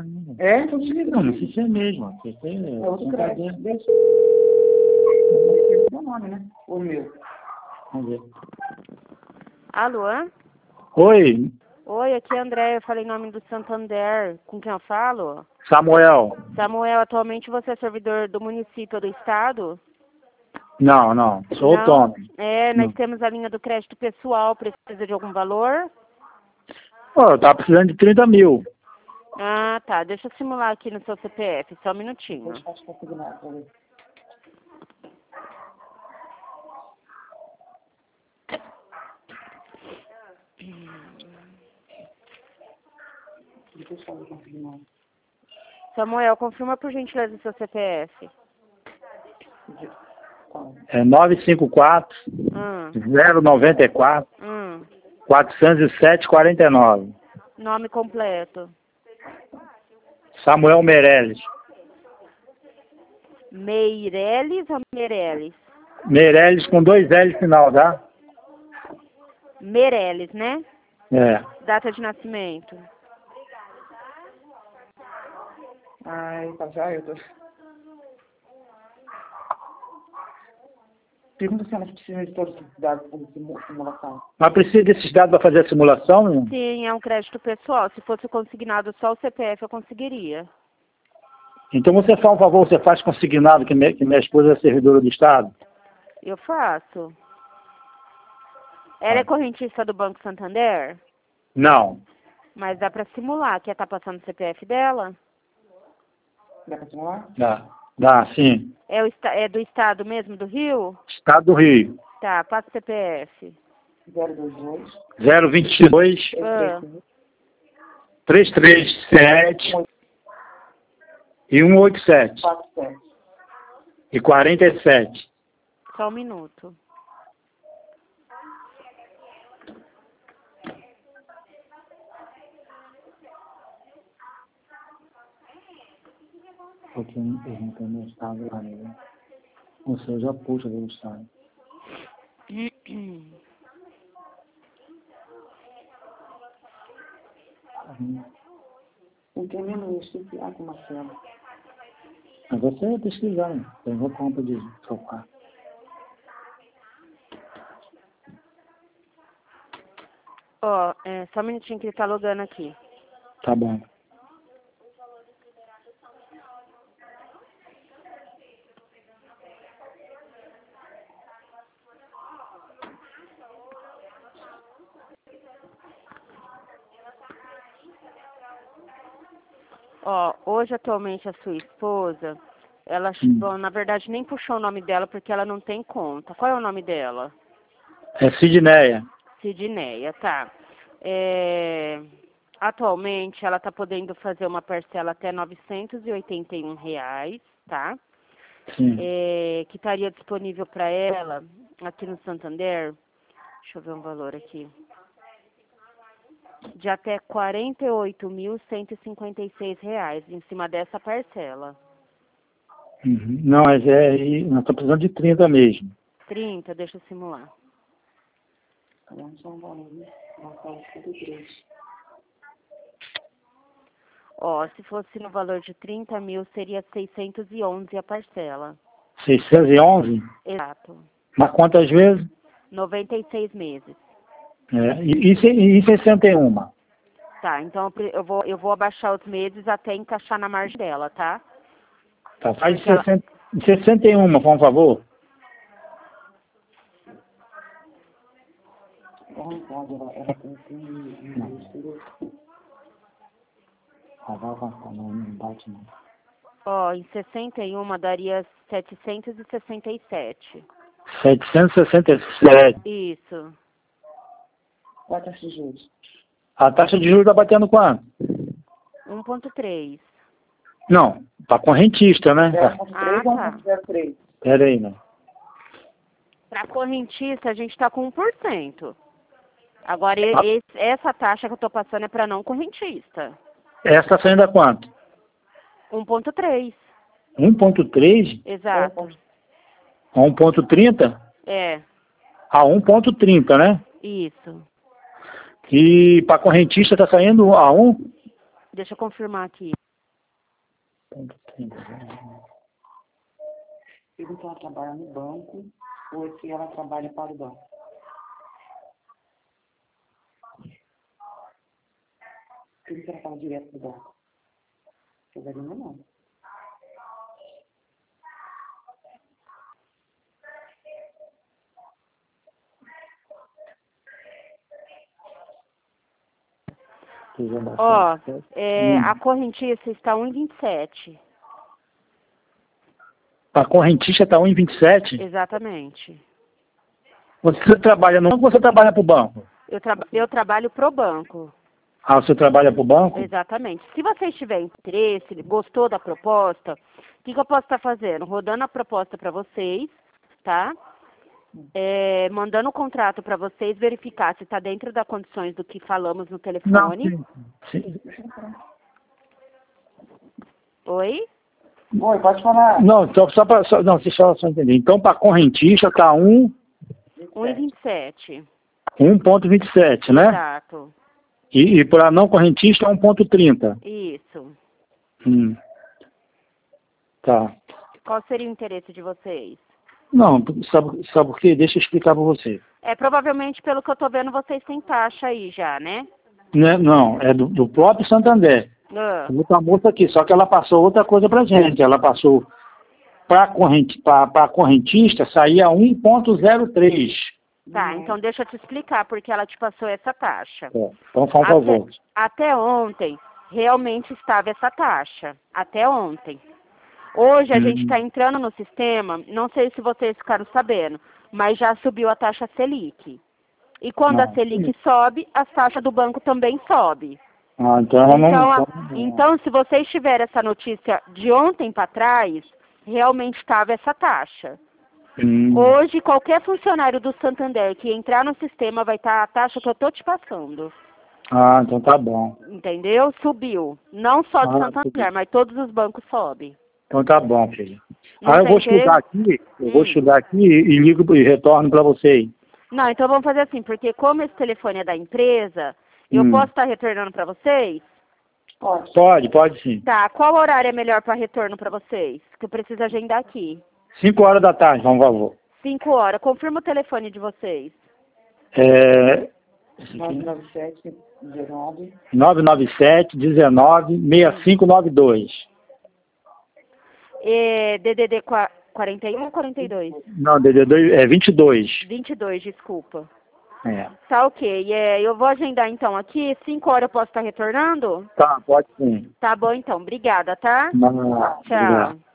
ainda. É? Tô desligando. Não, se é mesmo. Se É outro crédito. Deixa. Não nome, né? O meu. Vamos ver. Alô? Oi, Oi, aqui é André, eu falei em nome do Santander. Com quem eu falo? Samuel. Samuel, atualmente você é servidor do município ou do estado? Não, sou Não? autônomo. É, nós Não. temos a linha do crédito pessoal, precisa de algum valor? Pô, eu tava precisando de 30 mil. Ah, tá, deixa eu simular aqui no seu CPF, só um minutinho. Deixa eu consignado pra ver. Deixa eu ver consignado. Samuel, confirma por gentileza o seu CPF. É 954 Hum, 094 hum. 407 49. Nome completo. Samuel Meirelles. Meireles ou Meireles? Meirelles com 2 L final, tá? Meireles, né? É. Data de nascimento. Ai, tá já, eu tô... Pergunta se elas precisam de todos esses dados para simulação. Mas precisa desses dados para fazer a simulação, não? Sim, é um crédito pessoal. Se fosse consignado só o CPF, eu conseguiria. Então você faz um favor, você faz consignado que minha esposa é servidora do Estado? Eu faço. Ela é correntista do Banco Santander? Não. Mas dá pra simular. Quer tá passando o CPF dela? Dá para simular? Dá, sim. É do estado mesmo, do Rio? Estado do Rio. Tá, passa o CPF. 022 022 Ah, 337 e 187 47. e 47. só um minuto. Porque eles não têm meu estado lá, né? Ou seja, puxa do estado. Não tem menos isso que com Marcelo. Mas você é pesquisar, né? Eu vou conta de trocar. Ó, só um minutinho que ele tá logando aqui. Tá bom. Ó, hoje atualmente a sua esposa, ela, bom, na verdade nem puxou o nome dela porque ela não tem conta. Qual é o nome dela? É Sidneia. Sidneia, tá. Atualmente ela tá podendo fazer uma parcela até R$ 981, tá? Sim. Que estaria disponível para ela aqui no Santander. Deixa eu ver um valor aqui. De até R$ 48.156 em cima dessa parcela. Uhum. Não, mas nós estamos precisando de 30 mesmo. 30, deixa eu simular. Não são valores, né? Marcelo 53. Ó, se fosse no valor de 30 mil, seria 611 a parcela. 611? Exato. Mas quantas vezes? 96 meses. E 61? Tá, então eu vou abaixar os meses até encaixar na margem dela, tá? Tá, faz 61, por favor. Ela tem Não bate não. Ó, em 61 daria 767. 767. Isso. Qual a taxa de juros? A taxa de juros está batendo quanto? 1,3. Não, para correntista, né? 0,3 ou tá. 1,03? Pera aí, né? Para correntista, a gente está com 1%. Agora, essa taxa que eu estou passando é para não correntista. Essa está saindo a quanto? 1,3. 1,3? Exato. A 1,30? É, A 1,30, né? isso. E para correntista está saindo a 1? Deixa eu confirmar aqui. Pergunta se ela trabalha no banco ou se ela trabalha para o banco. Pergunta se ela fala direto do banco. Catarina não. Ó, a correntista está 1,27. A correntista está 1,27? Exatamente. Você trabalha no banco ou você trabalha para o banco? Eu trabalho pro banco. Ah, você trabalha para o banco? Exatamente. Se você tiver interesse, gostou da proposta, o que eu posso estar fazendo? Rodando a proposta para vocês, tá? Mandando o contrato para vocês verificar se está dentro das condições do que falamos no telefone. Não, sim. Oi? Oi, pode falar. Não, então não, deixa eu só entender. Então, para correntista está 1,27. 1,27, né? Exato. E para não correntista é 1,30. Isso. Tá. Qual seria o interesse de vocês? Não, sabe por quê? Deixa eu explicar para você. Provavelmente, pelo que eu tô vendo, vocês têm taxa aí já, né? Não, é do próprio Santander. Outra moça aqui, só que ela passou outra coisa pra gente. Ela passou para correntista, saía 1,03. Tá, então deixa eu te explicar porque ela te passou essa taxa. Então, por favor. Até ontem, realmente estava essa taxa. Até ontem. Hoje a gente está entrando no sistema, não sei se vocês ficaram sabendo, mas já subiu a taxa Selic. E quando a Selic sobe, a taxa do banco também sobe. Então, se vocês tiverem essa notícia de ontem para trás, realmente estava essa taxa. Hoje, qualquer funcionário do Santander que entrar no sistema vai estar a taxa que eu estou te passando. Então tá bom. Entendeu? Subiu. Não só do Santander, mas todos os bancos sobem. Então tá bom, filho. Eu vou estudar aqui, e ligo e retorno para você. Não, então vamos fazer assim, porque como esse telefone é da empresa, eu posso estar retornando para vocês? Pode sim. Tá, qual horário é melhor para retorno para vocês? Que eu preciso agendar aqui. 5 horas da tarde, por favor. 5 horas. Confirma o telefone de vocês. 997-19-6592. DDD 41 ou 42? Não, DDD é 22. 22, desculpa. É. Tá ok. Eu vou agendar então aqui. 5 horas eu posso estar retornando? Tá, pode sim. Tá bom então. Obrigada, tá? Não, Tchau. obrigado.